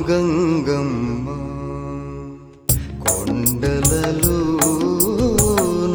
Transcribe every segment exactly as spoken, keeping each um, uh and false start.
గంగమ్మ కొండలలోన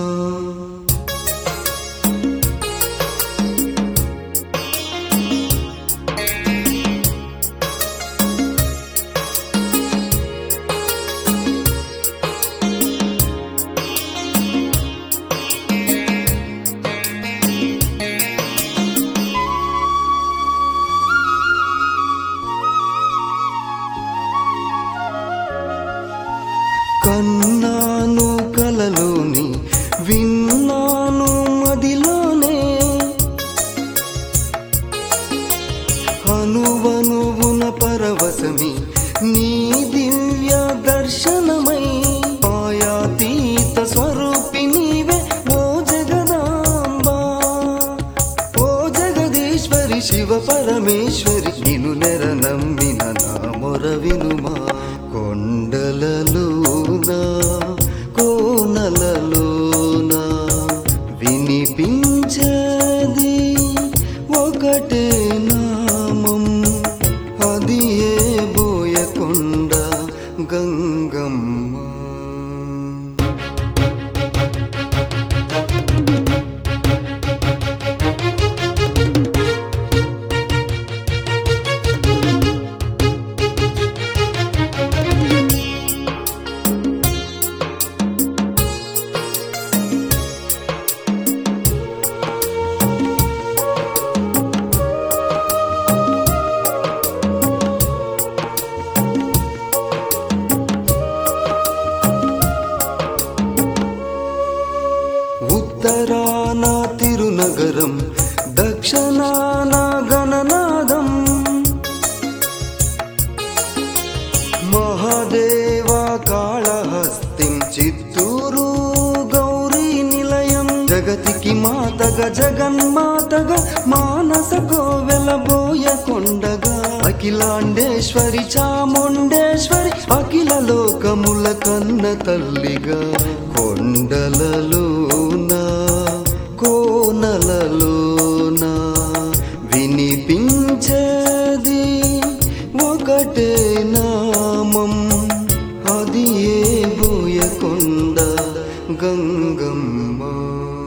కన్నాను కలలోని విన్నాను మదిలోనే అనువనువున పరవశమి నీ దివ్య దర్శనమై మాయాతీత స్వరూపి నీవే ఓ జగదాంబా ఓ జగదీశ్వరి శివ పరమేశ్వరి నిన్ను నెర నమ్మిన నా మొర వినుమా కొండలలోన కోనలలోన వినిపించేది ఒకటే నామం అది ఏ బోయకొండ గంగమ్మ ఉత్తరాన తిరునగరం దక్షిణాన గణనాదం మహాదేవ కాళహస్తిం చిత్తూరు గౌరీ నిలయం జగతికి మాతగా జగన్మాతగా మానస కోవెల బోయకొండగా అఖిలాండేశ్వరి చాముండేశ్వరి అఖిల లోకముల కన్న తల్లిగా కొండలలోన కోనలలోన వినిపించేది ఒకటే నామం అది ఏ బోయకొండ గంగమ్మ.